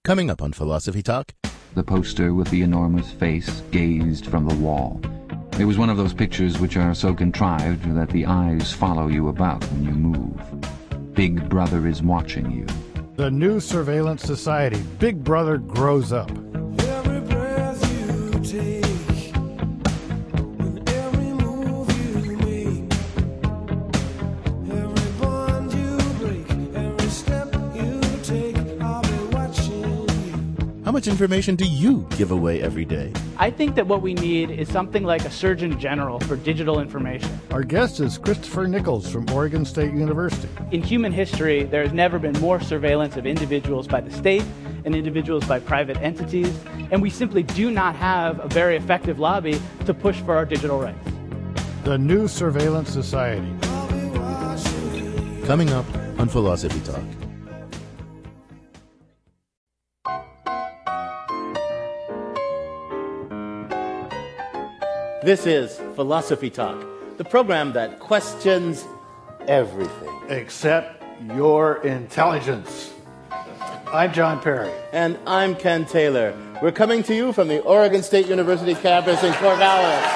Coming up on Philosophy Talk. The poster with the enormous face gazed from the wall. It was one of those pictures which are so contrived that the eyes follow you about when you move. Big Brother is watching you. The new surveillance society. Big Brother grows up. Every breath you take, and every move you make, every bond you break, every step you take, I'll be watching you. How much information do you give away every day? I think that what we need is something like a Surgeon General for digital information. Our guest is Christopher Nichols from Oregon State University. In human history, there has never been more surveillance of individuals by the state and individuals by private entities, and we simply do not have a very effective lobby to push for our digital rights. The new surveillance society. I'll be watching you. Coming up on Philosophy Talk. This is Philosophy Talk, the program that questions everything. Except your intelligence. I'm John Perry. And I'm Ken Taylor. We're coming to you from the Oregon State University campus in Corvallis.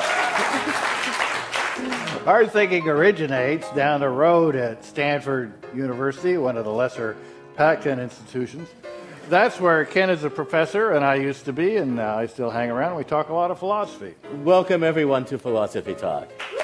Our thinking originates down the road at Stanford University, one of the lesser Pac-10 institutions. That's where Ken is a professor, and I used to be, and I still hang around. We talk a lot of philosophy. Welcome, everyone, to Philosophy Talk.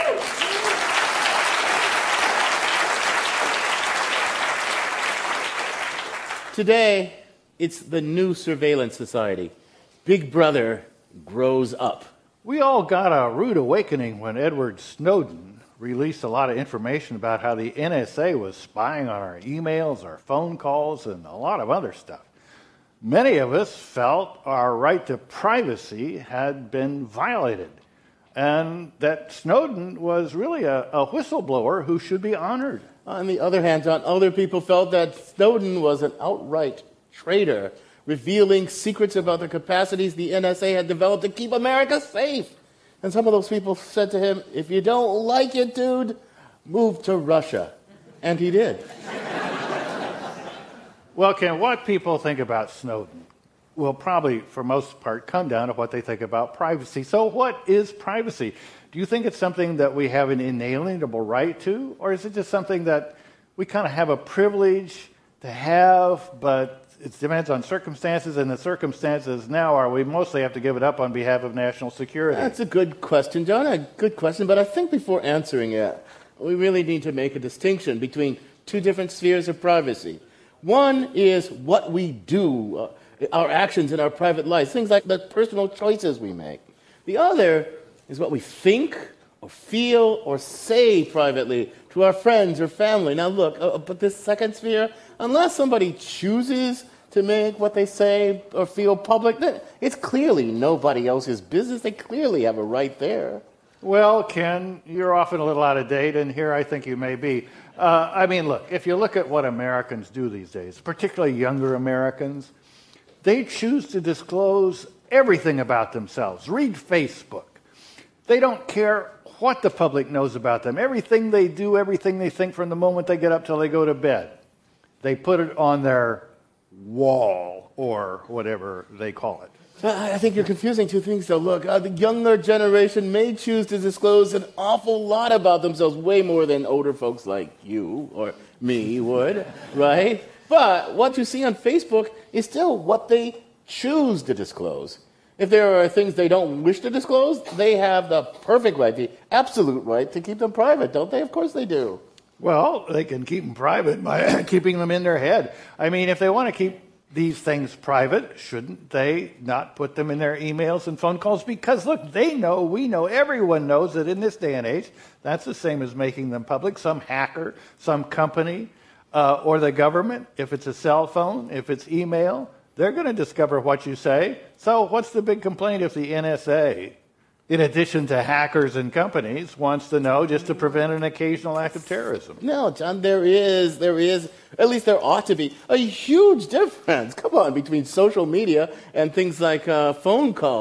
Today, it's the new surveillance society. Big Brother grows up. We all got a rude awakening when Edward Snowden released a lot of information about how the NSA was spying on our emails, our phone calls, and a lot of other stuff. Many of us felt our right to privacy had been violated, and that Snowden was really a whistleblower who should be honored. On the other hand, John, other people felt that Snowden was an outright traitor, revealing secrets about the capacities the NSA had developed to keep America safe. And some of those people said to him, if you don't like it, dude, move to Russia. And he did. Well, Ken, what people think about Snowden will probably, for most part, come down to what they think about privacy. So what is privacy? Do you think it's something that we have an inalienable right to, or is it just something that we kind of have a privilege to have, but it depends on circumstances, and the circumstances now are we mostly have to give it up on behalf of national security? That's a good question, John, a good question. But I think before answering it, we really need to make a distinction between two different spheres of privacy. One is what we do, our actions in our private lives, things like the personal choices we make. The other is what we think or feel or say privately to our friends or family. Now look, but this second sphere, unless somebody chooses to make what they say or feel public, then it's clearly nobody else's business. They clearly have a right there. Well, Ken, you're often a little out of date, and here I think you may be. Look, if you look at what Americans do these days, particularly younger Americans, they choose to disclose everything about themselves. Read Facebook. They don't care what the public knows about them. Everything they do, everything they think from the moment they get up till they go to bed, they put it on their wall or whatever they call it. I think you're confusing two things, though. Look, the younger generation may choose to disclose an awful lot about themselves, way more than older folks like you or me would, right? But what you see on Facebook is still what they choose to disclose. If there are things they don't wish to disclose, they have the perfect right, the absolute right to keep them private, don't they? Of course they do. Well, they can keep them private by keeping them in their head. I mean, if they want to keep these things private, shouldn't they not put them in their emails and phone calls? Because, look, they know, we know, everyone knows that in this day and age, that's the same as making them public. Some hacker, some company, or the government, if it's a cell phone, if it's email, they're going to discover what you say. So what's the big complaint if the NSA, in addition to hackers and companies, wants to know just to prevent an occasional act of terrorism? No, John, there is, at least there ought to be, a huge difference, come on, between social media and things like phone calls.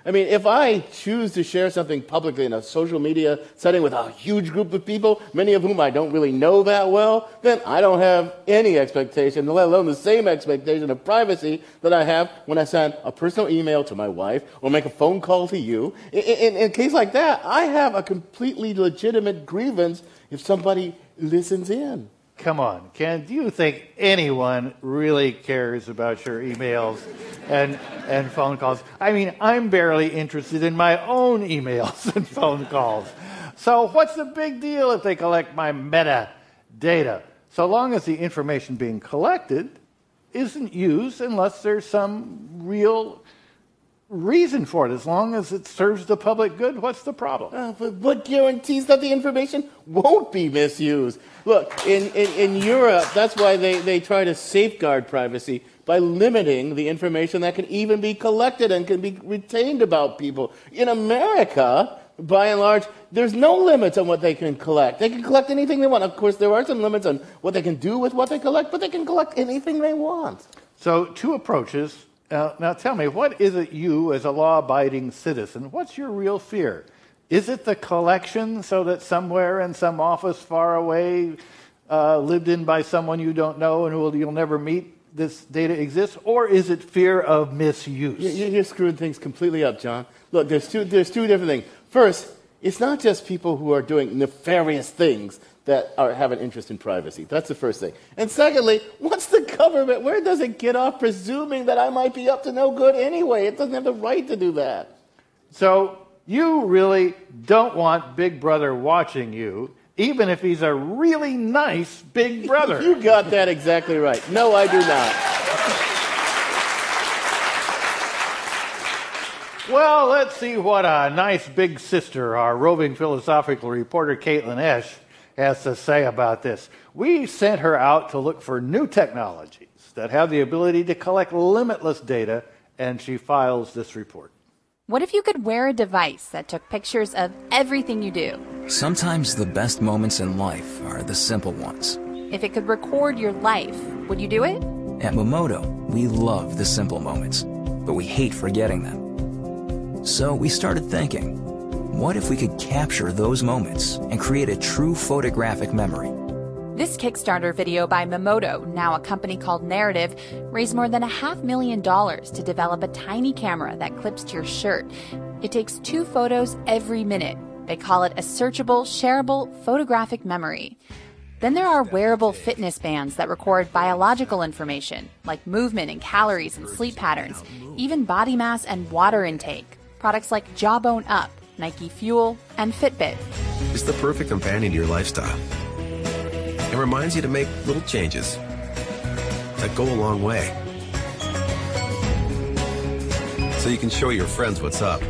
I mean, if I choose to share something publicly in a social media setting with a huge group of people, many of whom I don't really know that well, then I don't have any expectation, let alone the same expectation of privacy that I have when I send a personal email to my wife or make a phone call to you. In a case like that, I have a completely legitimate grievance if somebody listens in. Come on, Ken, do you think anyone really cares about your emails and phone calls? I mean, I'm barely interested in my own emails and phone calls. So what's the big deal if they collect my metadata? So long as the information being collected isn't used unless there's some real reason for it. As long as it serves the public good, what's the problem? But what guarantees that the information won't be misused? Look, in Europe, that's why they try to safeguard privacy by limiting the information that can even be collected and can be retained about people. In America, by and large, there's no limits on what they can collect. They can collect anything they want. Of course, there are some limits on what they can do with what they collect, but they can collect anything they want. So, two approaches. Now tell me, what is it you, as a law-abiding citizen, what's your real fear? Is it the collection so that somewhere in some office far away, lived in by someone you don't know and who you'll never meet, this data exists? Or is it fear of misuse? You're screwing things completely up, John. Look, there's two different things. First, it's not just people who are doing nefarious things that have an interest in privacy. That's the first thing. And secondly, what's the government? Where does it get off presuming that I might be up to no good anyway? It doesn't have the right to do that. So you really don't want Big Brother watching you, even if he's a really nice Big Brother. You got that exactly right. No, I do not. Well, let's see what a nice big sister, our roving philosophical reporter Caitlin Esch, has to say about this. We sent her out to look for new technologies that have the ability to collect limitless data, and she files this report. What if you could wear a device that took pictures of everything you do? Sometimes the best moments in life are the simple ones. If it could record your life, would you do it? At Momodo, we love the simple moments, but we hate forgetting them. So we started thinking, what if we could capture those moments and create a true photographic memory? This Kickstarter video by Momodo, now a company called Narrative, raised more than $500,000 to develop a tiny camera that clips to your shirt. It takes 2 photos every minute. They call it a searchable, shareable photographic memory. Then there are wearable fitness bands that record biological information, like movement and calories and sleep patterns, even body mass and water intake. Products like Jawbone Up, Nike Fuel, and Fitbit. It's the perfect companion to your lifestyle. It reminds you to make little changes that go a long way. So you can show your friends what's up.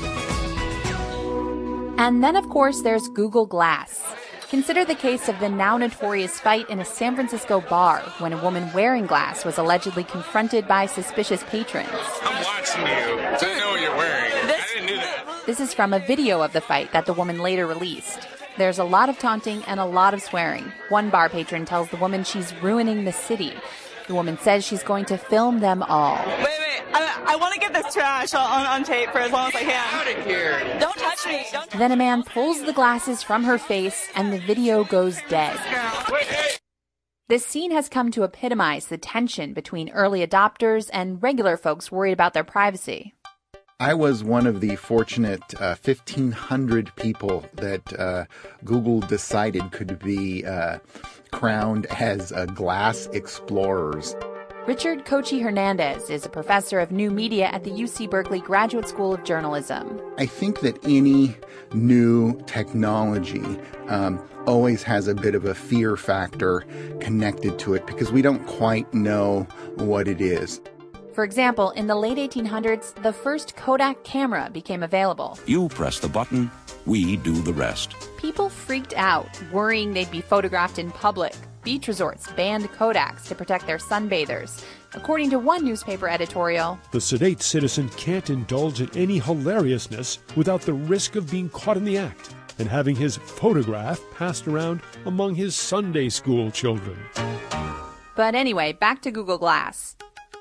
And then, of course, there's Google Glass. Consider the case of the now notorious fight in a San Francisco bar when a woman wearing glass was allegedly confronted by suspicious patrons. I'm watching you, so I know what you're wearing. I didn't do that. This is from a video of the fight that the woman later released. There's a lot of taunting and a lot of swearing. One bar patron tells the woman she's ruining the city. The woman says she's going to film them all. Wait. I want to get this trash on tape for as long as I can. Out of here. Don't touch me. Then a man pulls the glasses from her face and the video goes dead. This scene has come to epitomize the tension between early adopters and regular folks worried about their privacy. I was one of the fortunate 1,500 people that Google decided could be crowned as glass explorers. Richard Kochi Hernandez is a professor of new media at the UC Berkeley Graduate School of Journalism. I think that any new technology always has a bit of a fear factor connected to it because we don't quite know what it is. For example, in the late 1800s, the first Kodak camera became available. You press the button, we do the rest. People freaked out, worrying they'd be photographed in public. Beach resorts banned Kodaks to protect their sunbathers. According to one newspaper editorial, the sedate citizen can't indulge in any hilariousness without the risk of being caught in the act and having his photograph passed around among his Sunday school children. But anyway, back to Google Glass.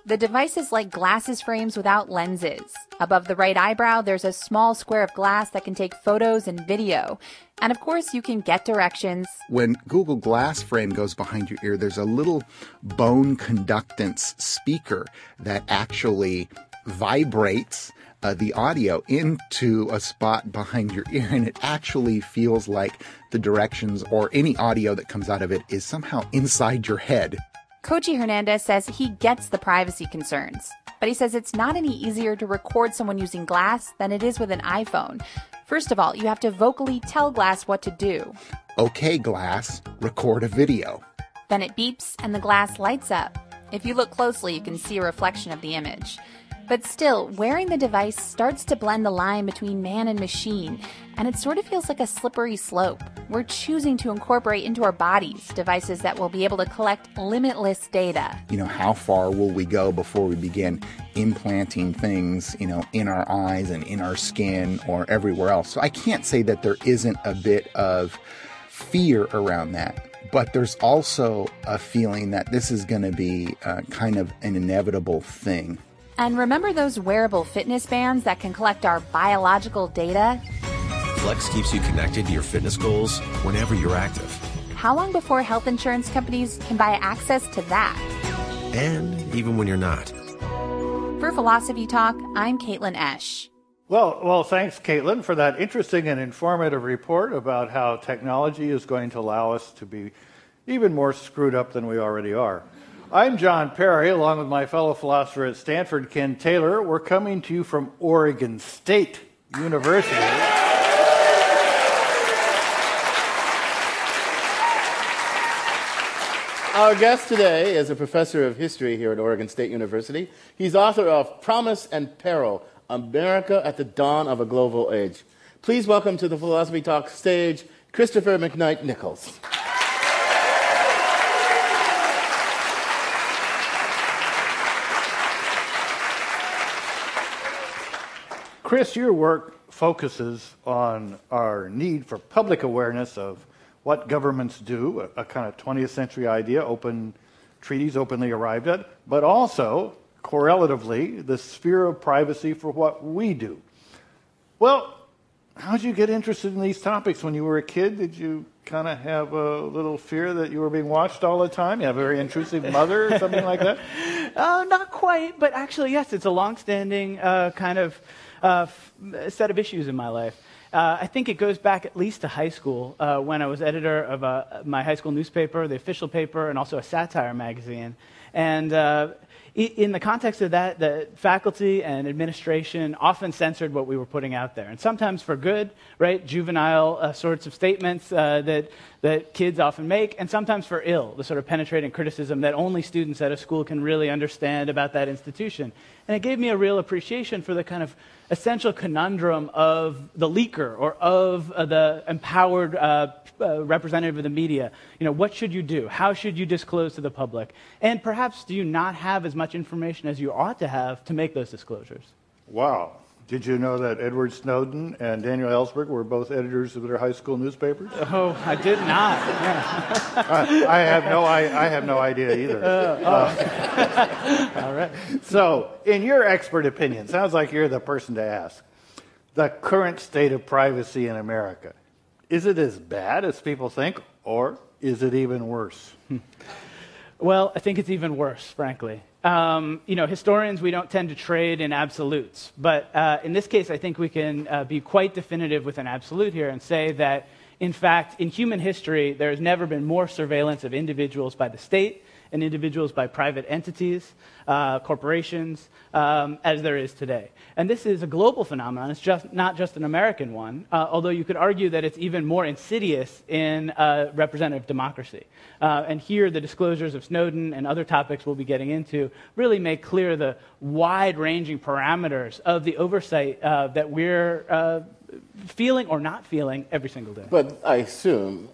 The device is like glasses frames without lenses. Above the right eyebrow, there's a small square of glass that can take photos and video. And of course, you can get directions. When Google Glass Frame goes behind your ear, there's a little bone conductance speaker that actually vibrates the audio into a spot behind your ear, and it actually feels like the directions or any audio that comes out of it is somehow inside your head. Koji Hernandez says he gets the privacy concerns, but he says it's not any easier to record someone using Glass than it is with an iPhone. First of all, you have to vocally tell Glass what to do. Okay, Glass, record a video. Then it beeps and the glass lights up. If you look closely, you can see a reflection of the image. But still, wearing the device starts to blend the line between man and machine, and it sort of feels like a slippery slope. We're choosing to incorporate into our bodies devices that will be able to collect limitless data. How far will we go before we begin implanting things, in our eyes and in our skin or everywhere else? So I can't say that there isn't a bit of fear around that. But there's also a feeling that this is going to be kind of an inevitable thing. And remember those wearable fitness bands that can collect our biological data? Flex keeps you connected to your fitness goals whenever you're active. How long before health insurance companies can buy access to that? And even when you're not. For Philosophy Talk, I'm Caitlin Esch. Well, thanks, Caitlin, for that interesting and informative report about how technology is going to allow us to be even more screwed up than we already are. I'm John Perry, along with my fellow philosopher at Stanford, Ken Taylor. We're coming to you from Oregon State University. Our guest today is a professor of history here at Oregon State University. He's author of Promise and Peril, America at the Dawn of a Global Age. Please welcome to the Philosophy Talk stage, Christopher McKnight Nichols. Chris, your work focuses on our need for public awareness of what governments do, a kind of 20th century idea, open treaties openly arrived at, but also, correlatively, the sphere of privacy for what we do. Well, how did you get interested in these topics when you were a kid? Did you kind of have a little fear that you were being watched all the time? You have a very intrusive mother or something like that? Not quite, but actually, yes, it's a long-standing kind of set of issues in my life. I think it goes back at least to high school when I was editor of my high school newspaper, the official paper, and also a satire magazine. And in the context of that, the faculty and administration often censored what we were putting out there. And sometimes for good, right, juvenile sorts of statements that kids often make, and sometimes for ill, the sort of penetrating criticism that only students at a school can really understand about that institution. And it gave me a real appreciation for the kind of essential conundrum of the leaker or of the empowered representative of the media. What should you do? How should you disclose to the public? And perhaps do you not have as much information as you ought to have to make those disclosures? Wow. Did you know that Edward Snowden and Daniel Ellsberg were both editors of their high school newspapers? Oh, I did not. Yeah. I have no idea either. All right. So, in your expert opinion, sounds like you're the person to ask, the current state of privacy in America, is it as bad as people think, or is it even worse? Well, I think it's even worse, frankly. Historians, we don't tend to trade in absolutes. But in this case, I think we can be quite definitive with an absolute here and say that, in fact, in human history, there has never been more surveillance of individuals by the state and individuals by private entities, corporations, as there is today. And this is a global phenomenon. It's not just an American one, although you could argue that it's even more insidious in representative democracy. And here, the disclosures of Snowden and other topics we'll be getting into really make clear the wide-ranging parameters of the oversight that we're feeling or not feeling every single day. But I assume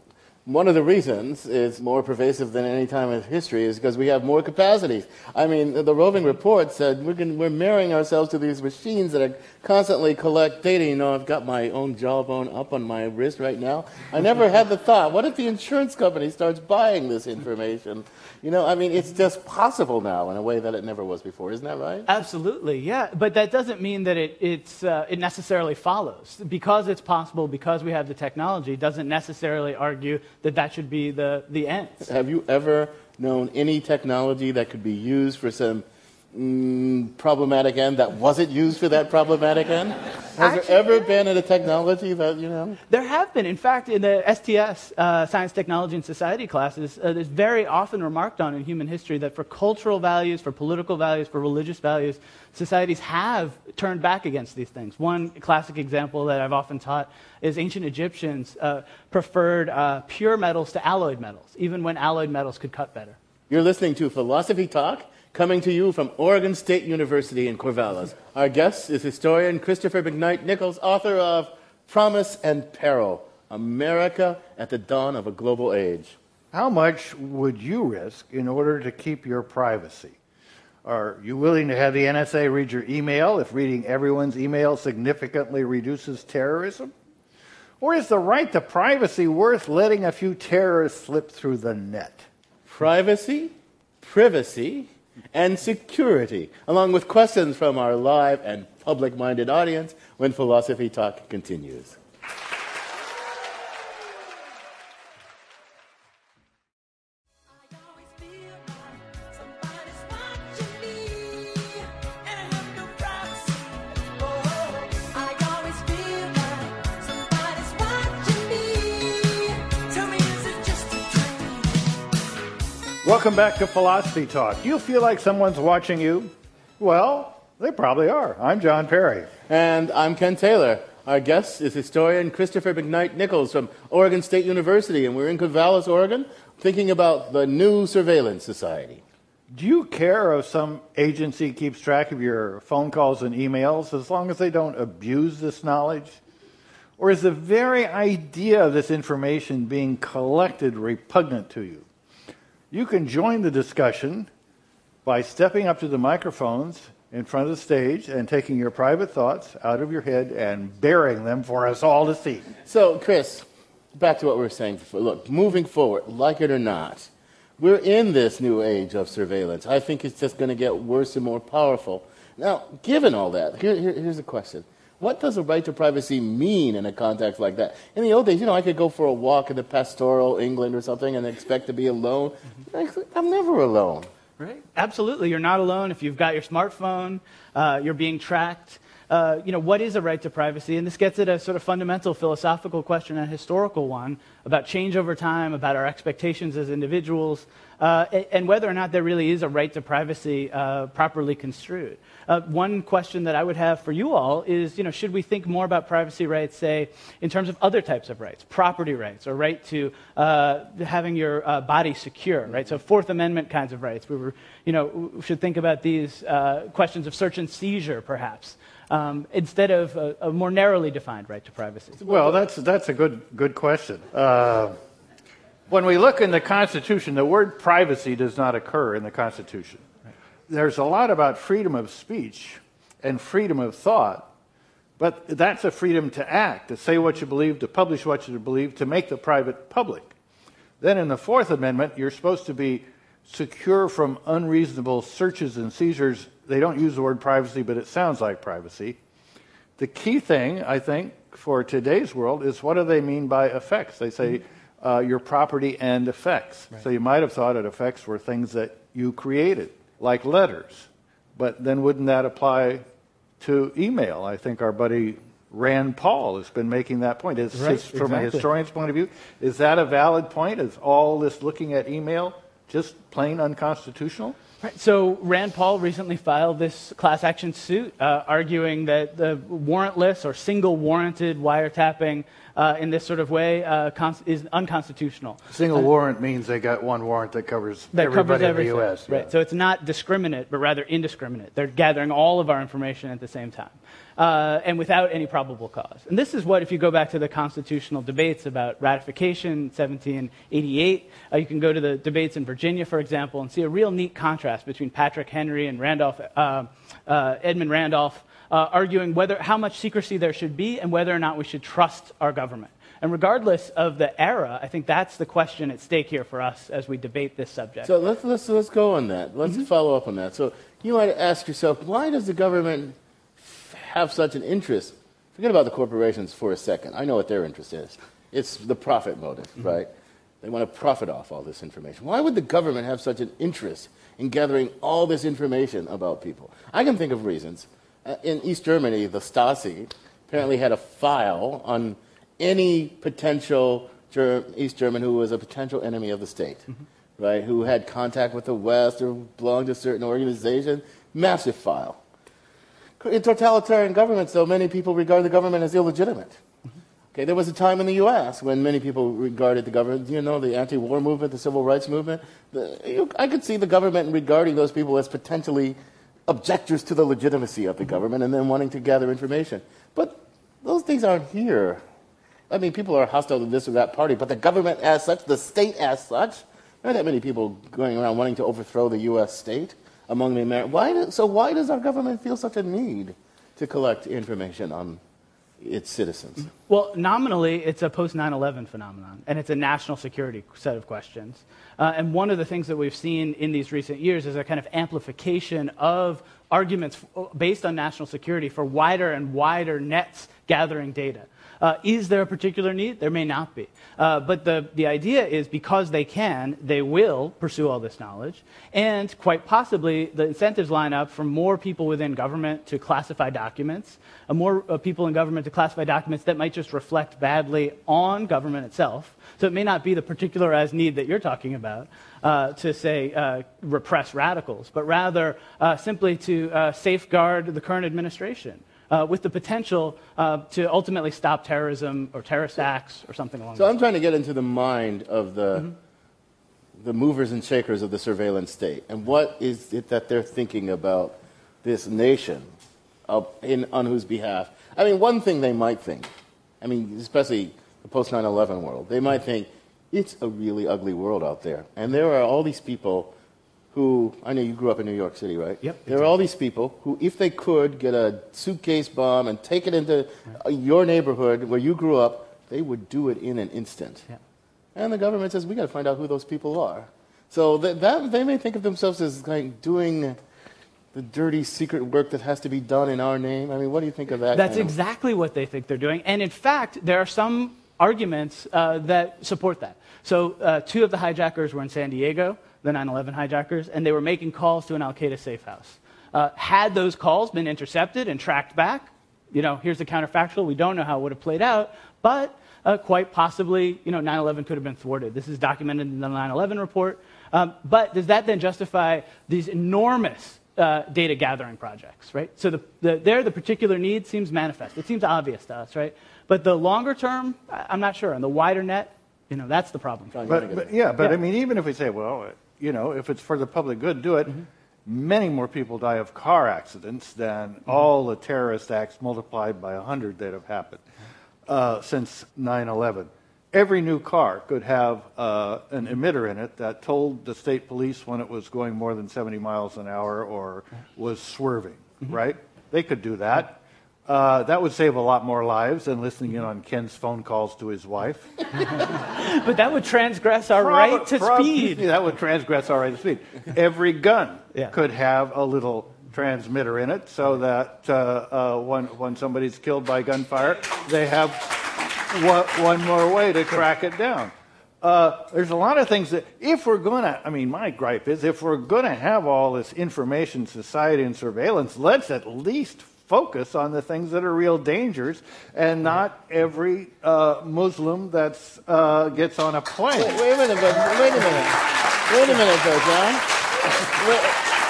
One of the reasons it's more pervasive than any time in history is because we have more capacities. I mean, the roving report said we're marrying ourselves to these machines that are constantly collect data. You know, I've got my own jawbone up on my wrist right now. I never had the thought, what if the insurance company starts buying this information? You know, I mean, it's just possible now in a way that it never was before. Isn't that right? Absolutely, yeah. But that doesn't mean that it necessarily follows. Because it's possible, because we have the technology, doesn't necessarily argue that should be the end. Have you ever known any technology that could be used for some problematic end that wasn't used for that problematic end? Has there ever been a technology that, you know? There have been. In fact, in the STS, Science, Technology, and Society classes, there's very often remarked on in human history that for cultural values, for political values, for religious values, societies have turned back against these things. One classic example that I've often taught is ancient Egyptians preferred pure metals to alloyed metals, even when alloyed metals could cut better. You're listening to Philosophy Talk, coming to you from Oregon State University in Corvallis. Our guest is historian Christopher McKnight Nichols, author of Promise and Peril, America at the Dawn of a Global Age. How much would you risk in order to keep your privacy? Are you willing to have the NSA read your email if reading everyone's email significantly reduces terrorism? Or is the right to privacy worth letting a few terrorists slip through the net? Privacy, privacy, and security, along with questions from our live and public-minded audience when Philosophy Talk continues. Welcome back to Philosophy Talk. Do you feel like someone's watching you? Well, they probably are. I'm John Perry. And I'm Ken Taylor. Our guest is historian Christopher McKnight Nichols from Oregon State University, and we're in Corvallis, Oregon, thinking about the new surveillance society. Do you care if some agency keeps track of your phone calls and emails as long as they don't abuse this knowledge? Or is the very idea of this information being collected repugnant to you? You can join the discussion by stepping up to the microphones in front of the stage and taking your private thoughts out of your head and burying them for us all to see. So, Chris, back to what we were saying before. Look, moving forward, like it or not, we're in this new age of surveillance. I think it's just going to get worse and more powerful. Now, given all that, here's the question. What does a right to privacy mean in a context like that? In the old days, I could go for a walk in the pastoral England or something and expect to be alone. I'm never alone. Right? Absolutely. You're not alone. If you've got your smartphone, you're being tracked. What is a right to privacy? And this gets at a sort of fundamental philosophical question, a historical one, about change over time, about our expectations as individuals, and whether or not there really is a right to privacy properly construed. One question that I would have for you all is, should we think more about privacy rights, say, in terms of other types of rights, property rights, or right to having your body secure, right? So Fourth Amendment kinds of rights. We should think about these questions of search and seizure, perhaps, instead of a more narrowly defined right to privacy. Well, that's a good question. When we look in the Constitution, the word privacy does not occur in the Constitution. Right. There's a lot about freedom of speech and freedom of thought, but that's a freedom to act, to say what you believe, to publish what you believe, to make the private public. Then in the Fourth Amendment, you're supposed to be secure from unreasonable searches and seizures. They don't use the word privacy, but it sounds like privacy. The key thing, I think, for today's world is what do they mean by effects? They say your property and effects. Right. So you might have thought that effects were things that you created, like letters. But then wouldn't that apply to email? I think our buddy Rand Paul has been making that point. From a historian's point of view, is that a valid point? Is all this looking at email just plain unconstitutional? Right. So Rand Paul recently filed this class action suit arguing that the warrantless or single warranted wiretapping in this sort of way is unconstitutional. Single warrant means they got one warrant that covers everybody in the U.S. Right. So it's not discriminate, but rather indiscriminate. They're gathering all of our information at the same time. And without any probable cause. And this is what, if you go back to the constitutional debates about ratification, 1788, you can go to the debates in Virginia, for example, and see a real neat contrast between Patrick Henry and Edmund Randolph, arguing how much secrecy there should be and whether or not we should trust our government. And regardless of the era, I think that's the question at stake here for us as we debate this subject. So let's go on that. Let's follow up on that. So you might ask yourself, why does the government have such an interest? Forget about the corporations for a second. I know what their interest is. It's the profit motive, right? They want to profit off all this information. Why would the government have such an interest in gathering all this information about people? I can think of reasons. In East Germany, the Stasi apparently had a file on any potential East German who was a potential enemy of the state, right? Who had contact with the West or belonged to a certain organization. Massive file. In totalitarian governments, though, many people regard the government as illegitimate. Okay, there was a time in the U.S. when many people regarded the government, the anti-war movement, the civil rights movement. I could see the government regarding those people as potentially objectors to the legitimacy of the government and then wanting to gather information. But those things aren't here. I mean, people are hostile to this or that party, but the government as such, the state as such, there aren't that many people going around wanting to overthrow the U.S. state among the Americans. Why does our government feel such a need to collect information on its citizens? Well, nominally, it's a post-9/11 phenomenon, and it's a national security set of questions. And one of the things that we've seen in these recent years is a kind of amplification of arguments based on national security for wider and wider nets gathering data. Is there a particular need? There may not be. But the idea is because they will pursue all this knowledge, and quite possibly the incentives line up for more people within government to classify documents, more people in government to classify documents that might just reflect badly on government itself. So it may not be the particularized need that you're talking about to, say, repress radicals, but rather simply to safeguard the current administration. With the potential to ultimately stop terrorism or terrorist acts or something along those lines. So I'm trying to get into the mind of the movers and shakers of the surveillance state. And what is it that they're thinking about this nation on whose behalf? I mean, one thing they might think, especially the post-9/11 world, they might think, it's a really ugly world out there. And there are all these people who, I know you grew up in New York City, right? Yep. There are all these people who, if they could get a suitcase bomb and take it into your neighborhood where you grew up, they would do it in an instant. Yeah. And the government says, we got to find out who those people are. So that they may think of themselves as like doing the dirty secret work that has to be done in our name. I mean, what do you think of that? That's exactly what they think they're doing. And in fact, there are some arguments that support that. So 2 of the hijackers were in San Diego, the 9/11 hijackers, and they were making calls to an Al-Qaeda safe house. Had those calls been intercepted and tracked back, here's the counterfactual, we don't know how it would have played out, but quite possibly, 9/11 could have been thwarted. This is documented in the 9/11 report. But does that then justify these enormous data gathering projects, right? So the particular need seems manifest. It seems obvious to us, right? But the longer term, I'm not sure. And the wider net, that's the problem. But I mean, even if we say, well, if it's for the public good, do it. Many more people die of car accidents than all the terrorist acts multiplied by 100 that have happened since 9/11. Every new car could have an emitter in it that told the state police when it was going more than 70 miles an hour or was swerving, right? They could do that. That would save a lot more lives than listening in on Ken's phone calls to his wife. But that would transgress our right to speed. That would transgress our right to speed. Every gun could have a little transmitter in it so that when somebody's killed by gunfire, they have one more way to track it down. There's a lot of things that, if we're going to, my gripe is, if we're going to have all this information society and surveillance, let's at least focus on the things that are real dangers and not every Muslim that gets on a plane. Wait a minute, though, John.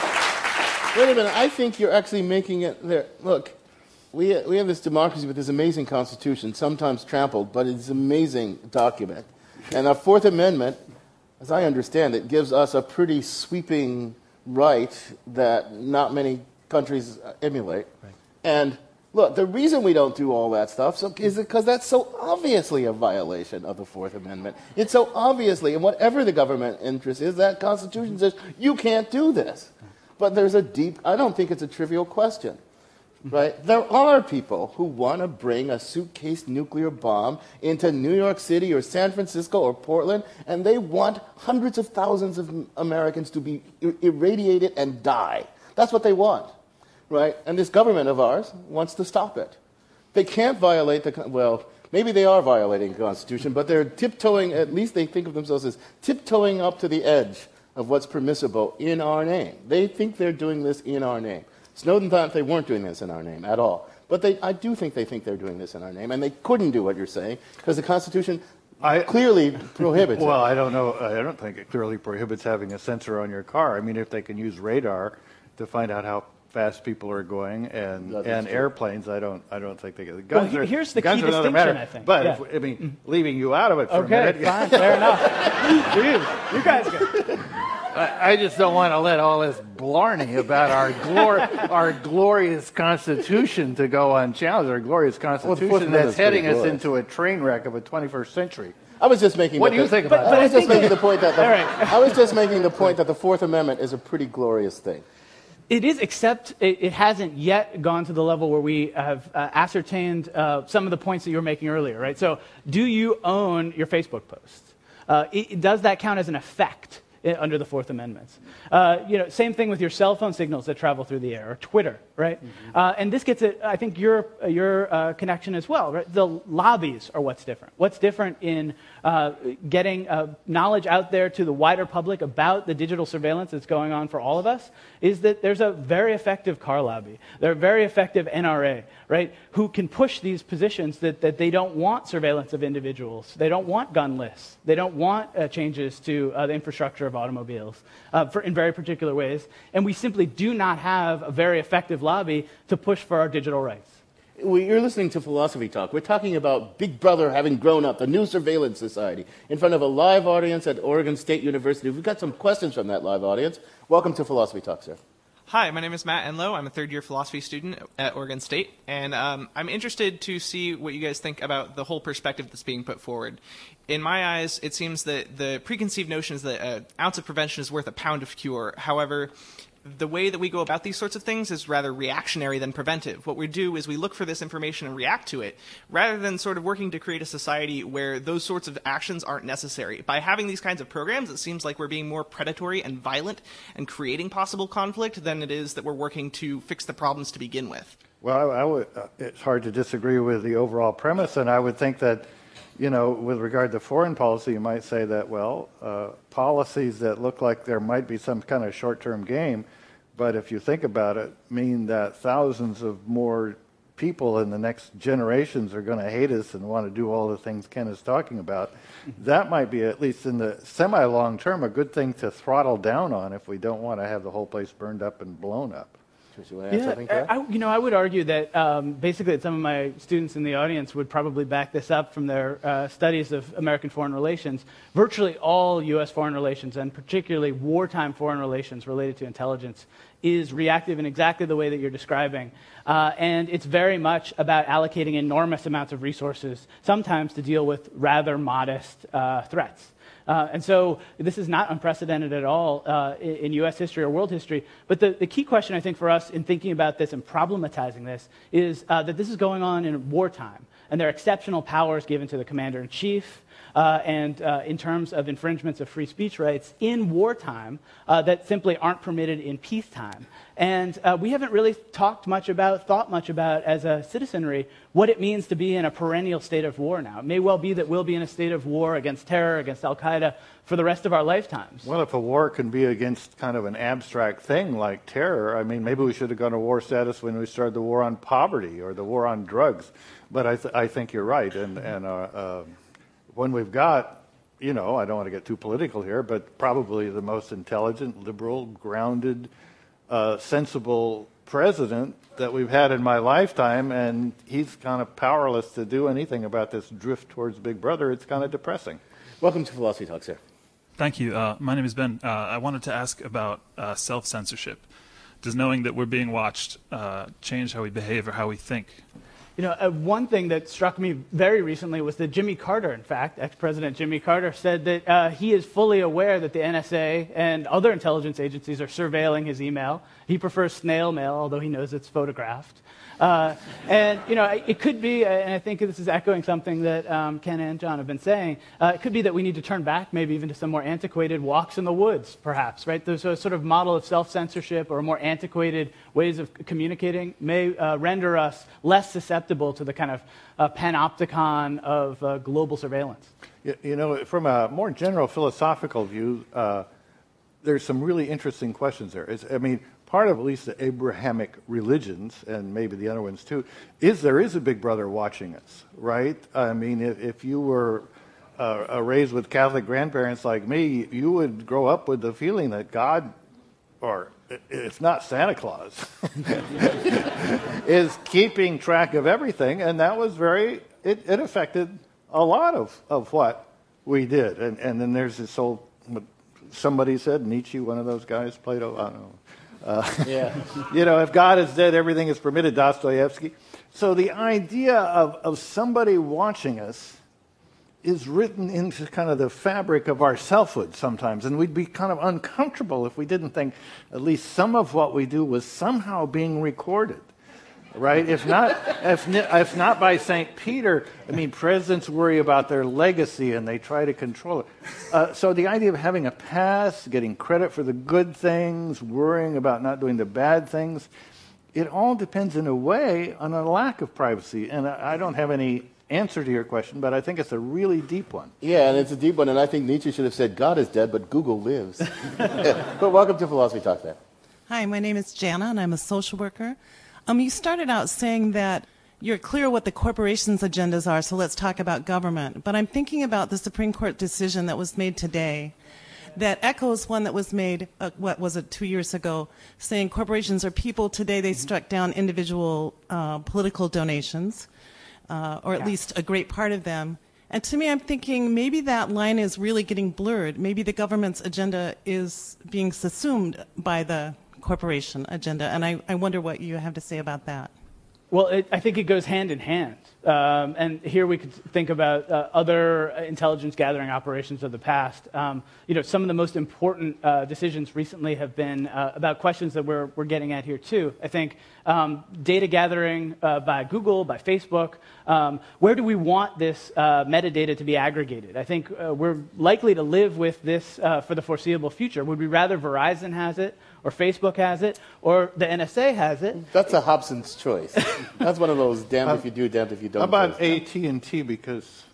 Wait a minute. I think you're actually making it there. Look, we have this democracy with this amazing Constitution, sometimes trampled, but it's an amazing document. And our Fourth Amendment, as I understand it, gives us a pretty sweeping right that not many countries emulate. Right. And look, the reason we don't do all that stuff is because that's so obviously a violation of the Fourth Amendment. It's so obviously, and whatever the government interest is, that Constitution says you can't do this. But there's I don't think it's a trivial question. Right? There are people who want to bring a suitcase nuclear bomb into New York City or San Francisco or Portland, and they want hundreds of thousands of Americans to be irradiated and die. That's what they want. Right? And this government of ours wants to stop it. They can't violate maybe they are violating the Constitution, but they're tiptoeing, at least they think of themselves as tiptoeing up to the edge of what's permissible in our name. They think they're doing this in our name. Snowden thought they weren't doing this in our name at all. But I do think they think they're doing this in our name, and they couldn't do what you're saying, because the Constitution clearly prohibits it. Well, I don't know. I don't think it clearly prohibits having a sensor on your car. I mean, if they can use radar to find out how fast people are going and airplanes, I don't think they get guns. Well, here's the key distinction, I think. But leaving you out of it for a minute. Okay, fine, fair enough. Jeez, you guys go. I just don't want to let all this blarney about our glorious Constitution to go unchallenged. Our glorious Constitution that's heading us into a train wreck of a 21st century. I was just making. What do you think about that? I was just making the point that I was just making the point that the Fourth Amendment is a pretty glorious thing. It is, except it hasn't yet gone to the level where we have ascertained some of the points that you were making earlier, right? So, do you own your Facebook posts? Does that count as an effect under the Fourth Amendment? Same thing with your cell phone signals that travel through the air, or Twitter, right? Mm-hmm. And this gets at, I think, your connection as well, right? The lobbies are what's different. What's different in getting knowledge out there to the wider public about the digital surveillance that's going on for all of us is that there's a very effective car lobby. There's a very effective NRA, right, who can push these positions that they don't want surveillance of individuals. They don't want gun lists. They don't want changes to the infrastructure of automobiles in very particular ways. And we simply do not have a very effective lobby to push for our digital rights. You're listening to Philosophy Talk. We're talking about Big Brother having grown up, the new surveillance society, in front of a live audience at Oregon State University. We've got some questions from that live audience. Welcome to Philosophy Talk, sir. Hi, my name is Matt Enlow. I'm a third-year philosophy student at Oregon State, and I'm interested to see what you guys think about the whole perspective that's being put forward. In my eyes, it seems that the preconceived notion is that an ounce of prevention is worth a pound of cure. However, the way that we go about these sorts of things is rather reactionary than preventive. What we do is we look for this information and react to it, rather than sort of working to create a society where those sorts of actions aren't necessary. By having these kinds of programs, it seems like we're being more predatory and violent and creating possible conflict than it is that we're working to fix the problems to begin with. Well, it's hard to disagree with the overall premise, and I would think that, with regard to foreign policy, you might say that, policies that look like there might be some kind of short-term game, but if you think about it, mean that thousands of more people in the next generations are going to hate us and want to do all the things Ken is talking about. That might be, at least in the semi-long term, a good thing to throttle down on if we don't want to have the whole place burned up and blown up. I would argue that basically some of my students in the audience would probably back this up from their studies of American foreign relations. Virtually all U.S. foreign relations, and particularly wartime foreign relations related to intelligence, is reactive in exactly the way that you're describing. And it's very much about allocating enormous amounts of resources, sometimes to deal with rather modest threats. And so this is not unprecedented at all in U.S. history or world history. But the key question, I think, for us in thinking about this and problematizing this is that this is going on in wartime. And there are exceptional powers given to the commander-in-chief and in terms of infringements of free speech rights in wartime that simply aren't permitted in peacetime. And we haven't really thought much about as a citizenry what it means to be in a perennial state of war now. It may well be that we'll be in a state of war against terror, against al-Qaeda for the rest of our lifetimes. Well, if a war can be against kind of an abstract thing like terror, I mean, maybe we should have gone to war status when we started the war on poverty or the war on drugs. But I think you're right. And when we've got, I don't want to get too political here, but probably the most intelligent, liberal, grounded sensible president that we've had in my lifetime, and he's kind of powerless to do anything about this drift towards Big Brother. It's kind of depressing. Welcome to Philosophy Talk, sir. Thank you. My name is Ben. I wanted to ask about self-censorship. Does knowing that we're being watched change how we behave or how we think? One thing that struck me very recently was that Jimmy Carter, in fact, ex-President Jimmy Carter, said that he is fully aware that the NSA and other intelligence agencies are surveilling his email. He prefers snail mail, although he knows it's photographed. It could be, and I think this is echoing something that Ken and John have been saying, it could be that we need to turn back maybe even to some more antiquated walks in the woods, perhaps, right? There's a sort of model of self-censorship or more antiquated ways of communicating may render us less susceptible to the kind of panopticon of global surveillance. From a more general philosophical view, there's some really interesting questions there. Part of at least the Abrahamic religions, and maybe the other ones too, is there is a Big Brother watching us, right? If you were raised with Catholic grandparents like me, you would grow up with the feeling that God, or if not Santa Claus, is keeping track of everything, and that was it affected a lot of what we did. And then there's this whole, somebody said, Nietzsche, one of those guys, Plato, I don't know. If God is dead, everything is permitted, Dostoevsky. So the idea of somebody watching us is written into kind of the fabric of our selfhood sometimes, and we'd be kind of uncomfortable if we didn't think at least some of what we do was somehow being recorded. Right? If not by St. Peter, presidents worry about their legacy and they try to control it. So the idea of having a past, getting credit for the good things, worrying about not doing the bad things, it all depends in a way on a lack of privacy. And I don't have any answer to your question, but I think it's a really deep one. Yeah, and it's a deep one, and I think Nietzsche should have said, God is dead, but Google lives. But welcome to Philosophy Talk, then. Hi, my name is Jana, and I'm a social worker. You started out saying that you're clear what the corporations' agendas are, so let's talk about government. But I'm thinking about the Supreme Court decision that was made today that echoes one that was made, 2 years ago, saying corporations are people. Today they struck down individual political donations, or at least a great part of them. And to me, I'm thinking maybe that line is really getting blurred. Maybe the government's agenda is being subsumed by the corporation agenda, and I wonder what you have to say about that. Well, I think it goes hand in hand. And here we could think about other intelligence gathering operations of the past. Some of the most important decisions recently have been about questions that we're getting at here too. I think data gathering by Google, by Facebook, where do we want this metadata to be aggregated? I think we're likely to live with this for the foreseeable future. Would we rather Verizon has it, or Facebook has it, or the NSA has it? That's a Hobson's choice. That's one of those damned if you do, damned if you don't. How about AT&T, because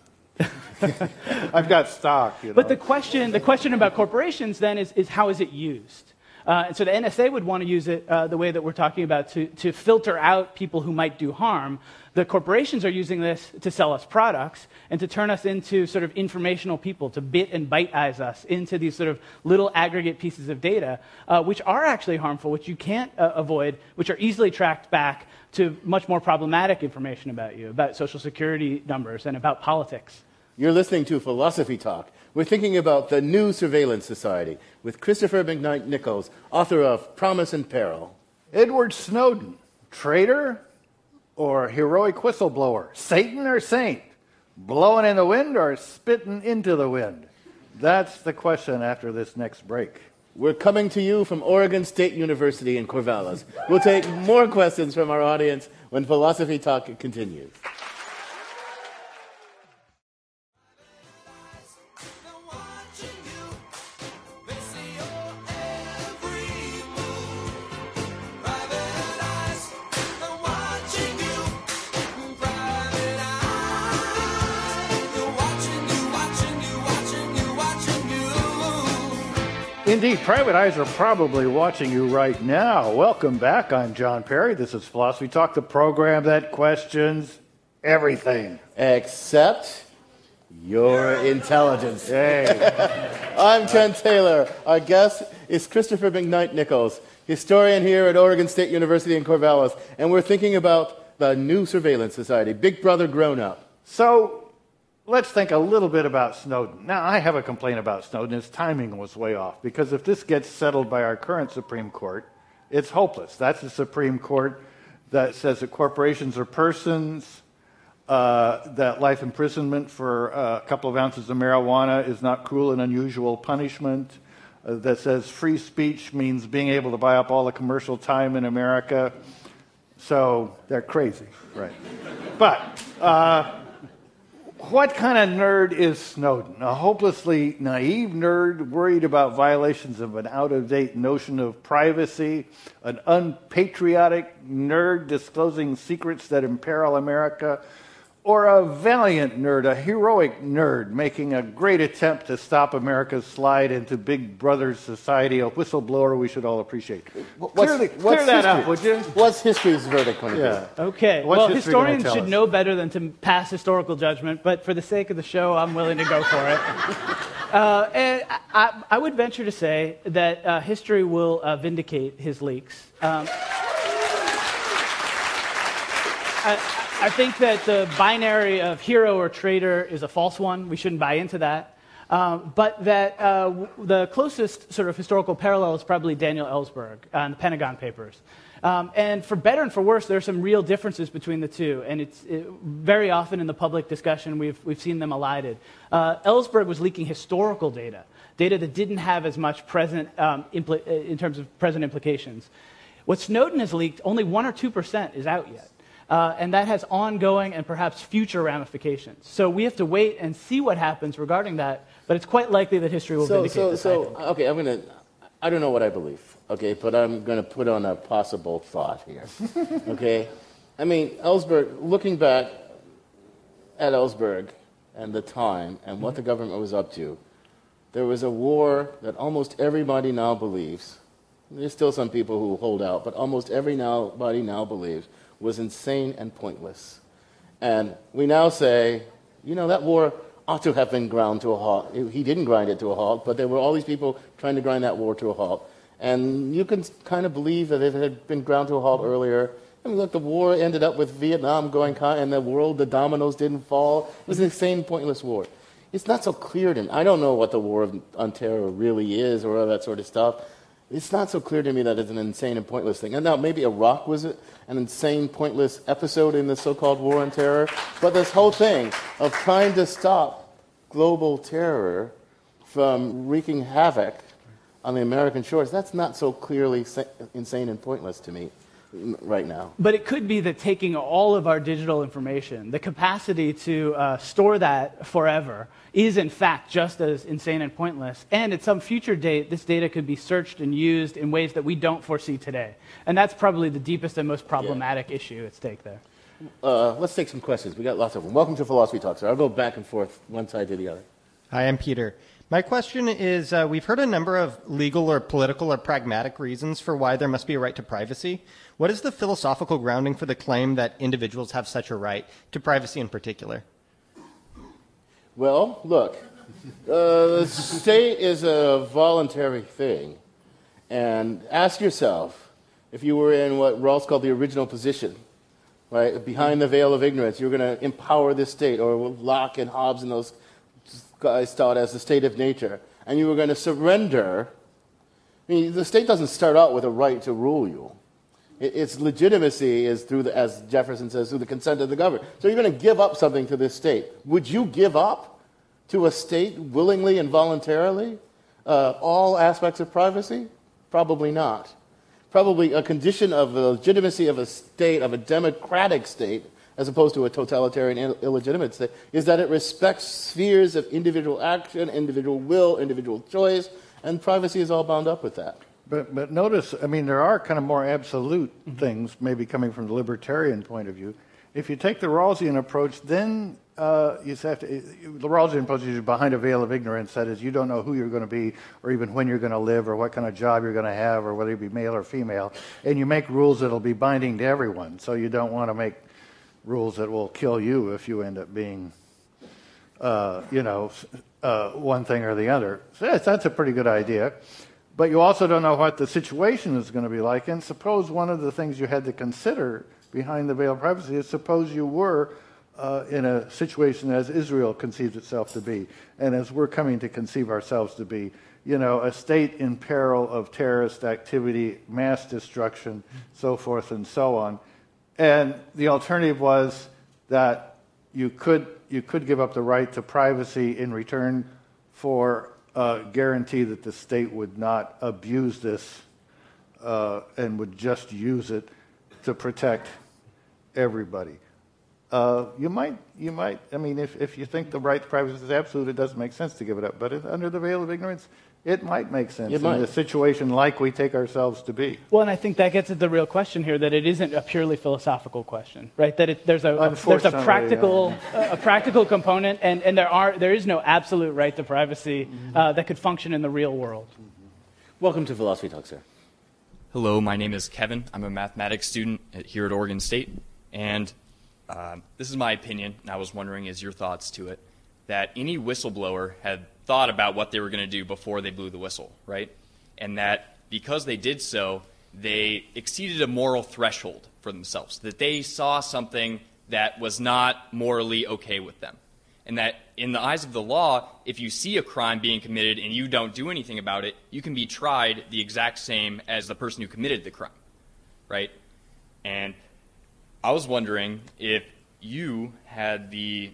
I've got stock. But the question about corporations then is how is it used? And so the NSA would want to use it the way that we're talking about to filter out people who might do harm. The corporations are using this to sell us products and to turn us into sort of informational people, to bit and bite-ize us into these sort of little aggregate pieces of data, which are actually harmful, which you can't avoid, which are easily tracked back to much more problematic information about you, about Social Security numbers and about politics. You're listening to Philosophy Talk. We're thinking about the new surveillance society with Christopher McKnight Nichols, author of Promise and Peril. Edward Snowden, traitor or heroic whistleblower? Satan or saint? Blowing in the wind or spitting into the wind? That's the question after this next break. We're coming to you from Oregon State University in Corvallis. We'll take more questions from our audience when Philosophy Talk continues. Indeed, private eyes are probably watching you right now. Welcome back. I'm John Perry. This is Philosophy Talk, the program that questions everything. Except your intelligence. Hey. I'm Ken Taylor. Our guest is Christopher McKnight Nichols. historian here at Oregon State University in Corvallis, and we're thinking about the new surveillance society, Big Brother grown up. So let's think a little bit about Snowden. Now, I have a complaint about Snowden. His timing was way off, because if this gets settled by our current Supreme Court, it's hopeless. That's the Supreme Court that says that corporations are persons, that life imprisonment for a couple of ounces of marijuana is not cruel and unusual punishment, that says free speech means being able to buy up all the commercial time in America. So they're crazy, right? But what kind of nerd is Snowden? A hopelessly naive nerd worried about violations of an out-of-date notion of privacy, an unpatriotic nerd disclosing secrets that imperil America, or a valiant nerd, a heroic nerd making a great attempt to stop America's slide into Big Brother society, a whistleblower we should all appreciate? Clear that up, would you? What's history's verdict when it Okay, well, historians should know better than to pass historical judgment, but for the sake of the show, I'm willing to go for it. And I would venture to say that history will vindicate his leaks. I think that the binary of hero or traitor is a false one. We shouldn't buy into that. But that the closest sort of historical parallel is probably Daniel Ellsberg and the Pentagon Papers. And for better and for worse, there are some real differences between the two. And very often in the public discussion, we've seen them elided. Ellsberg was leaking historical data that didn't have as much present in terms of present implications. What Snowden has leaked, only 1 or 2% is out yet. And that has ongoing and perhaps future ramifications. So we have to wait and see what happens regarding that, but it's quite likely that history will vindicate this. Okay, I don't know what I believe, okay, but I'm going to put on a possible thought here, okay? I mean, Ellsberg, looking back at Ellsberg and the time and what the government was up to, there was a war that almost everybody now believes, there's still some people who hold out, but almost everybody now believes was insane and pointless. And we now say, that war ought to have been ground to a halt. He didn't grind it to a halt, but there were all these people trying to grind that war to a halt. And you can kind of believe that if it had been ground to a halt earlier, I mean, look, the war ended up with Vietnam going, and the dominoes didn't fall. It was an insane, pointless war. It's not so clear to me. I don't know what the war on terror really is or all that sort of stuff. It's not so clear to me that it's an insane and pointless thing. And now maybe Iraq was an insane, pointless episode in the so-called war on terror. But this whole thing of trying to stop global terror from wreaking havoc on the American shores, that's not so clearly insane and pointless to me right now. But it could be that taking all of our digital information, the capacity to store that forever, is in fact just as insane and pointless. And at some future date, this data could be searched and used in ways that we don't foresee today. And that's probably the deepest and most problematic issue at stake there. Let's take some questions. We got lots of them. Welcome to Philosophy Talk, sir. I'll go back and forth, one side to the other. Hi, I'm Peter. My question is, we've heard a number of legal or political or pragmatic reasons for why there must be a right to privacy. What is the philosophical grounding for the claim that individuals have such a right to privacy in particular? Well, look, the state is a voluntary thing. And ask yourself, if you were in what Rawls called the original position, right, behind the veil of ignorance, you're going to empower this state, or Locke and Hobbes and those guys thought as the state of nature, and you were going to surrender. I mean, the state doesn't start out with a right to rule you. Its legitimacy is through, as Jefferson says, through the consent of the governed. So you're going to give up something to this state. Would you give up to a state willingly and voluntarily all aspects of privacy? Probably not. Probably a condition of the legitimacy of a state, of a democratic state, as opposed to a totalitarian, illegitimate state, is that it respects spheres of individual action, individual will, individual choice, and privacy is all bound up with that. But notice, I mean, there are kind of more absolute things, maybe coming from the libertarian point of view. If you take the Rawlsian approach, then you have to. The Rawlsian approach is behind a veil of ignorance. That is, you don't know who you're going to be, or even when you're going to live, or what kind of job you're going to have, or whether you be male or female. And you make rules that'll be binding to everyone. So you don't want to make rules that will kill you if you end up being, one thing or the other. So that's a pretty good idea. But you also don't know what the situation is going to be like. And suppose one of the things you had to consider behind the veil of privacy is suppose you were in a situation as Israel conceives itself to be, and as we're coming to conceive ourselves to be, a state in peril of terrorist activity, mass destruction, so forth and so on. And the alternative was that you could give up the right to privacy in return for a guarantee that the state would not abuse this and would just use it to protect everybody. You might. I mean, if you think the right to privacy is absolute, it doesn't make sense to give it up. But under the veil of ignorance, it might make sense in a situation like we take ourselves to be. Well, and I think that gets at the real question here, that it isn't a purely philosophical question, right? That there's a practical a practical component, and there is no absolute right to privacy that could function in the real world. Welcome to Philosophy Talk, sir. Hello, my name is Kevin. I'm a mathematics student here at Oregon State, and this is my opinion, and I was wondering, is your thoughts to it, that any whistleblower had thought about what they were going to do before they blew the whistle, right? And that because they did so, they exceeded a moral threshold for themselves, that they saw something that was not morally okay with them. And that in the eyes of the law, if you see a crime being committed and you don't do anything about it, you can be tried the exact same as the person who committed the crime, right? And I was wondering if you had the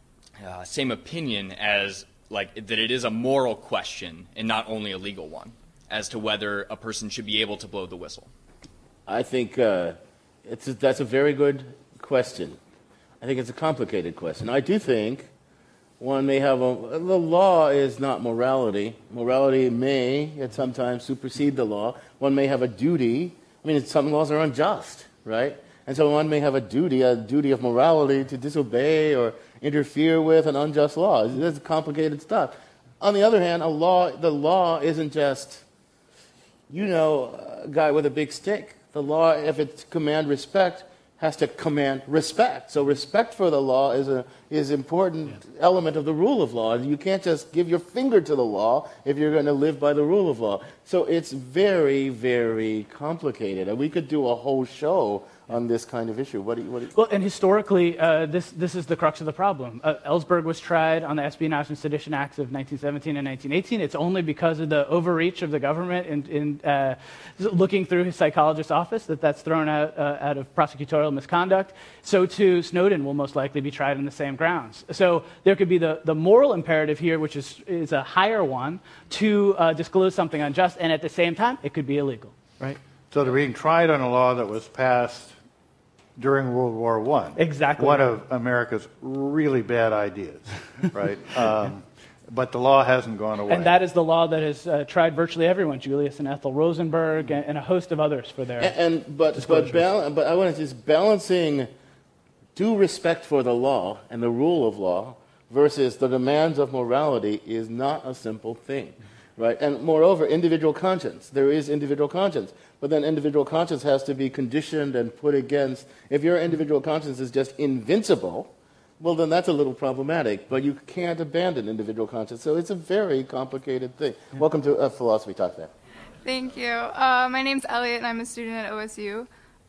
same opinion as that it is a moral question and not only a legal one as to whether a person should be able to blow the whistle. I think that's a very good question. I think it's a complicated question. I do think one may have the law is not morality. Morality may at some time supersede the law. One may have a duty. I mean, some laws are unjust, right? And so one may have a duty of morality to disobey or interfere with an unjust law. That's complicated stuff. On the other hand, the law isn't just, a guy with a big stick. The law, if it's command respect, has to command respect. So respect for the law is an important element of the rule of law. You can't just give your finger to the law if you're going to live by the rule of law. So it's very, very complicated. And we could do a whole show on this kind of issue. What do you... Well, and historically, this is the crux of the problem. Ellsberg was tried on the Espionage and Sedition Acts of 1917 and 1918. It's only because of the overreach of the government in looking through his psychologist's office that's thrown out of prosecutorial misconduct. So too, Snowden will most likely be tried on the same grounds. So there could be the moral imperative here, which is a higher one, to disclose something unjust, and at the same time, it could be illegal, right? So they're being tried on a law that was passed during World War I. Exactly. One of America's really bad ideas, right? But the law hasn't gone away. And that is the law that has tried virtually everyone, Julius and Ethel Rosenberg and a host of others for their But I want to just balancing due respect for the law and the rule of law versus the demands of morality is not a simple thing, right? And moreover, individual conscience. There is individual conscience. But then individual conscience has to be conditioned and put against. If your individual conscience is just invincible, well, then that's a little problematic. But you can't abandon individual conscience. So it's a very complicated thing. Yeah. Welcome to Philosophy Talk there. Thank you. My name's Elliot, and I'm a student at OSU.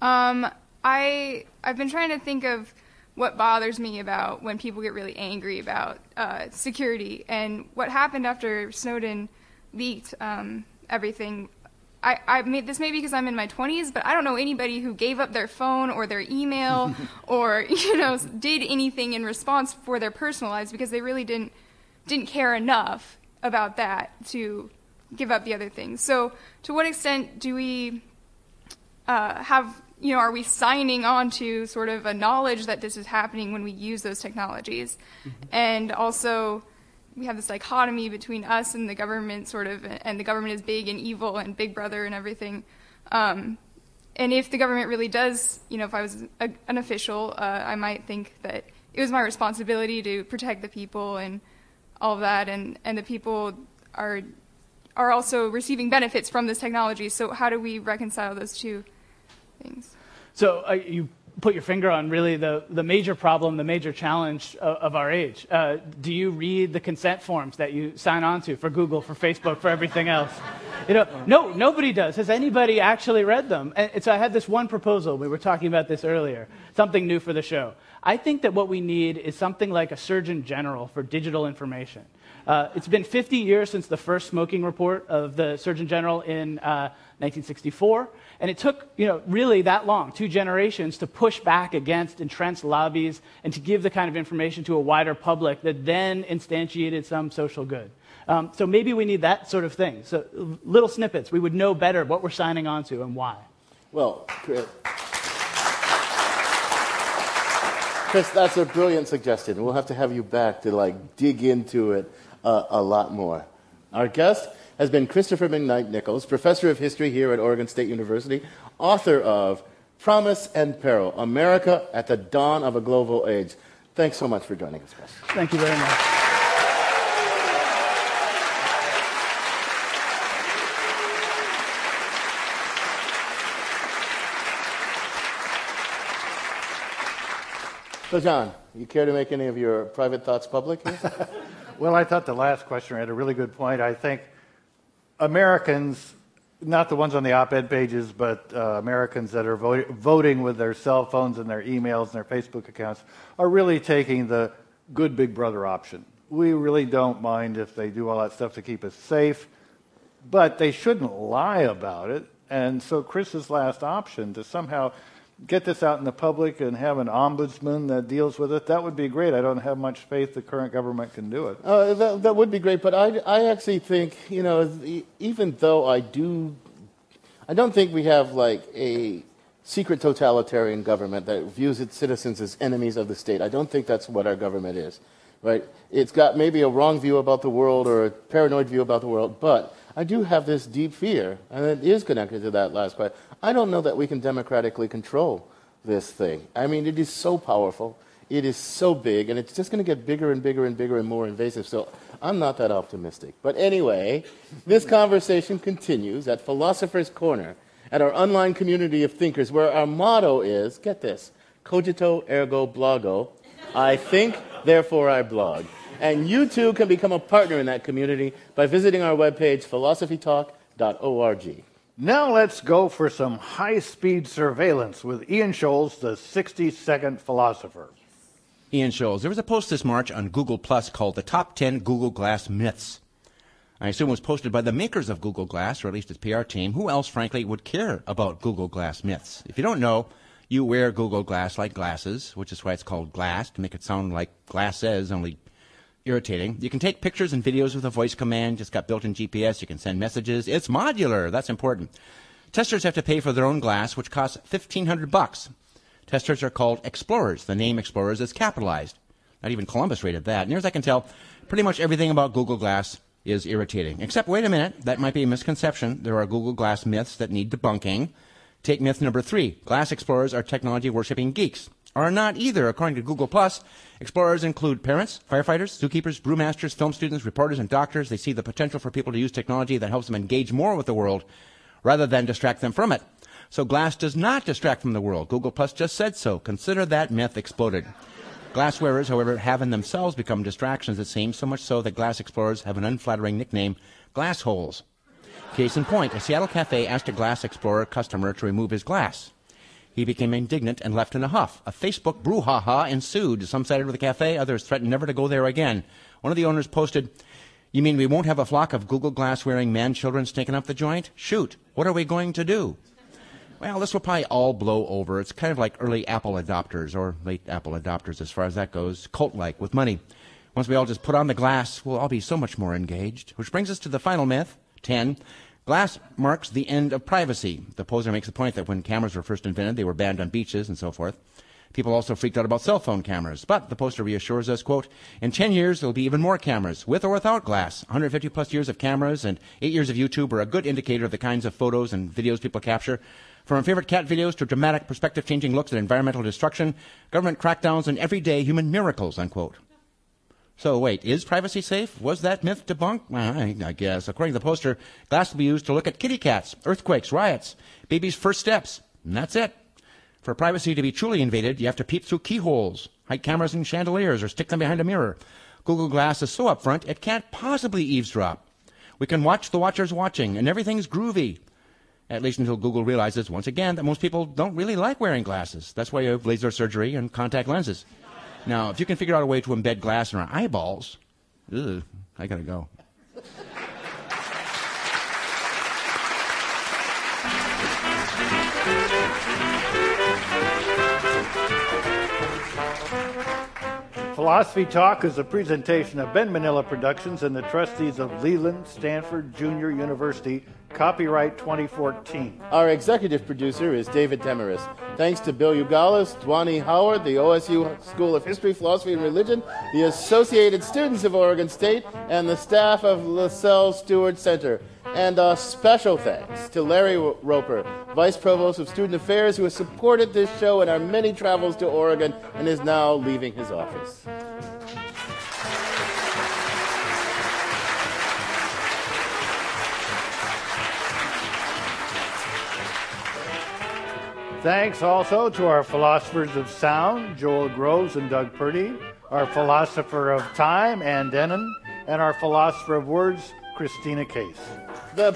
I've been trying to think of what bothers me about when people get really angry about security. And what happened after Snowden leaked everything. This may be because I'm in my 20s, but I don't know anybody who gave up their phone or their email or did anything in response for their personal lives because they really didn't care enough about that to give up the other things. So to what extent do we are we signing on to sort of a knowledge that this is happening when we use those technologies? Mm-hmm. And also, we have this dichotomy between us and the government, and the government is big and evil and Big Brother and everything. And if the government really does, if I was an official, I might think that it was my responsibility to protect the people and all of that, and the people are also receiving benefits from this technology. So how do we reconcile those two things? So you put your finger on really the major problem, the major challenge of our age. Do you read the consent forms that you sign on to for Google, for Facebook, for everything else? No, nobody does. Has anybody actually read them? And so I had this one proposal. We were talking about this earlier, something new for the show. I think that what we need is something like a Surgeon General for digital information. It's been 50 years since the first smoking report of the Surgeon General in 1964, and it took, really that long, 2 generations, to push back against entrenched lobbies and to give the kind of information to a wider public that then instantiated some social good. So maybe we need that sort of thing. So little snippets, we would know better what we're signing on to and why. Well, Chris, that's a brilliant suggestion. We'll have to have you back to dig into it a lot more. Our guest has been Christopher McKnight Nichols, professor of history here at Oregon State University, author of Promise and Peril, America at the Dawn of a Global Age. Thanks so much for joining us, Chris. Thank you very much. So, John, you care to make any of your private thoughts public here? Well, I thought the last questioner had a really good point. I think Americans, not the ones on the op-ed pages, but Americans that are voting with their cell phones and their emails and their Facebook accounts, are really taking the good Big Brother option. We really don't mind if they do all that stuff to keep us safe, but they shouldn't lie about it. And so Chris's last option to somehow get this out in the public and have an ombudsman that deals with it, that would be great. I don't have much faith the current government can do it. That would be great, but I actually think, even though I don't think we have a secret totalitarian government that views its citizens as enemies of the state. I don't think that's what our government is, right? It's got maybe a wrong view about the world or a paranoid view about the world, but I do have this deep fear, and it is connected to that last question. I don't know that we can democratically control this thing. I mean, it is so powerful, it is so big, and it's just going to get bigger and bigger and bigger and more invasive, so I'm not that optimistic. But anyway, this conversation continues at Philosopher's Corner, at our online community of thinkers, where our motto is, get this, cogito ergo blogo, I think, therefore I blog. And you too can become a partner in that community by visiting our webpage, philosophytalk.org. Now let's go for some high-speed surveillance with Ian Scholes, the 60-second philosopher. Ian Scholes. There was a post this March on Google Plus called The Top 10 Google Glass Myths. I assume it was posted by the makers of Google Glass, or at least its PR team. Who else, frankly, would care about Google Glass myths? If you don't know, you wear Google Glass like glasses, which is why it's called glass, to make it sound like glasses, only irritating. You can take pictures and videos with a voice command. Just got built-in GPS. You can send messages. It's modular. That's important. Testers have to pay for their own glass, which costs $1,500. Testers are called explorers. The name explorers is capitalized. Not even Columbus rated that. Near as I can tell, pretty much everything about Google Glass is irritating. Except, wait a minute, that might be a misconception. There are Google Glass myths that need debunking. Take myth number 3. Glass explorers are technology-worshipping geeks. Are not either, according to Google+. Explorers include parents, firefighters, zookeepers, brewmasters, film students, reporters, and doctors. They see the potential for people to use technology that helps them engage more with the world rather than distract them from it. So glass does not distract from the world. Google+ just said so. Consider that myth exploded. Glass wearers, however, have in themselves become distractions, it seems, so much so that glass explorers have an unflattering nickname, glass holes. Case in point, a Seattle cafe asked a glass explorer customer to remove his glass. He became indignant and left in a huff. A Facebook brouhaha ensued. Some sided with the cafe, others threatened never to go there again. One of the owners posted, "You mean we won't have a flock of Google Glass-wearing man-children stinking up the joint? Shoot, what are we going to do?" Well, this will probably all blow over. It's kind of like early Apple adopters, or late Apple adopters as far as that goes, cult-like with money. Once we all just put on the glass, we'll all be so much more engaged. Which brings us to the final myth, 10. Glass marks the end of privacy. The poser makes the point that when cameras were first invented, they were banned on beaches and so forth. People also freaked out about cell phone cameras. But the poster reassures us, quote, in 10 years, there'll be even more cameras, with or without glass. 150 plus years of cameras and 8 years of YouTube are a good indicator of the kinds of photos and videos people capture. From favorite cat videos to dramatic perspective-changing looks at environmental destruction, government crackdowns, and everyday human miracles, unquote. So wait, is privacy safe? Was that myth debunked? I guess. According to the poster, glass will be used to look at kitty cats, earthquakes, riots, babies' first steps, and that's it. For privacy to be truly invaded, you have to peep through keyholes, hide cameras in chandeliers, or stick them behind a mirror. Google Glass is so upfront, it can't possibly eavesdrop. We can watch the watchers watching, and everything's groovy. At least until Google realizes, once again, that most people don't really like wearing glasses. That's why you have laser surgery and contact lenses. Now, if you can figure out a way to embed glass in our eyeballs, I gotta go. Philosophy Talk is a presentation of Ben Manila Productions and the trustees of Leland Stanford Junior University, copyright 2014. Our executive producer is David Demarest. Thanks to Bill Ugalis, Dwani Howard, the OSU School of History, Philosophy, and Religion, the Associated Students of Oregon State, and the staff of LaSalle Stewart Center. And a special thanks to Larry Roper, Vice Provost of Student Affairs, who has supported this show in our many travels to Oregon and is now leaving his office. Thanks also to our philosophers of sound, Joel Groves and Doug Purdy, our philosopher of time, Ann Denon, and our philosopher of words, Christina Case. The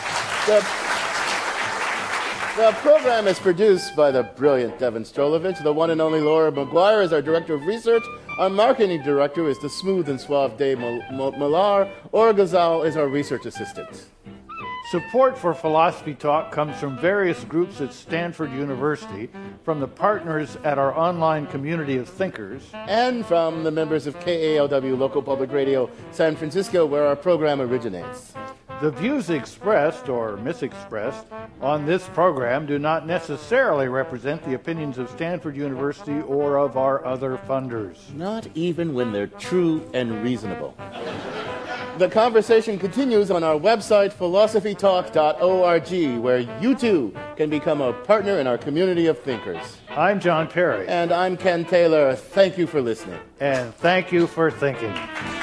program is produced by the brilliant Devin Strolovich. The one and only Laura McGuire is our director of research. Our marketing director is the smooth and suave Dave Millar. Ora Gazal is our research assistant. Support for Philosophy Talk comes from various groups at Stanford University, from the partners at our online community of thinkers, and from the members of KALW Local Public Radio San Francisco, where our program originates. The views expressed or misexpressed on this program do not necessarily represent the opinions of Stanford University or of our other funders. Not even when they're true and reasonable. The conversation continues on our website, philosophytalk.org, where you too can become a partner in our community of thinkers. I'm John Perry. And I'm Ken Taylor. Thank you for listening. And thank you for thinking.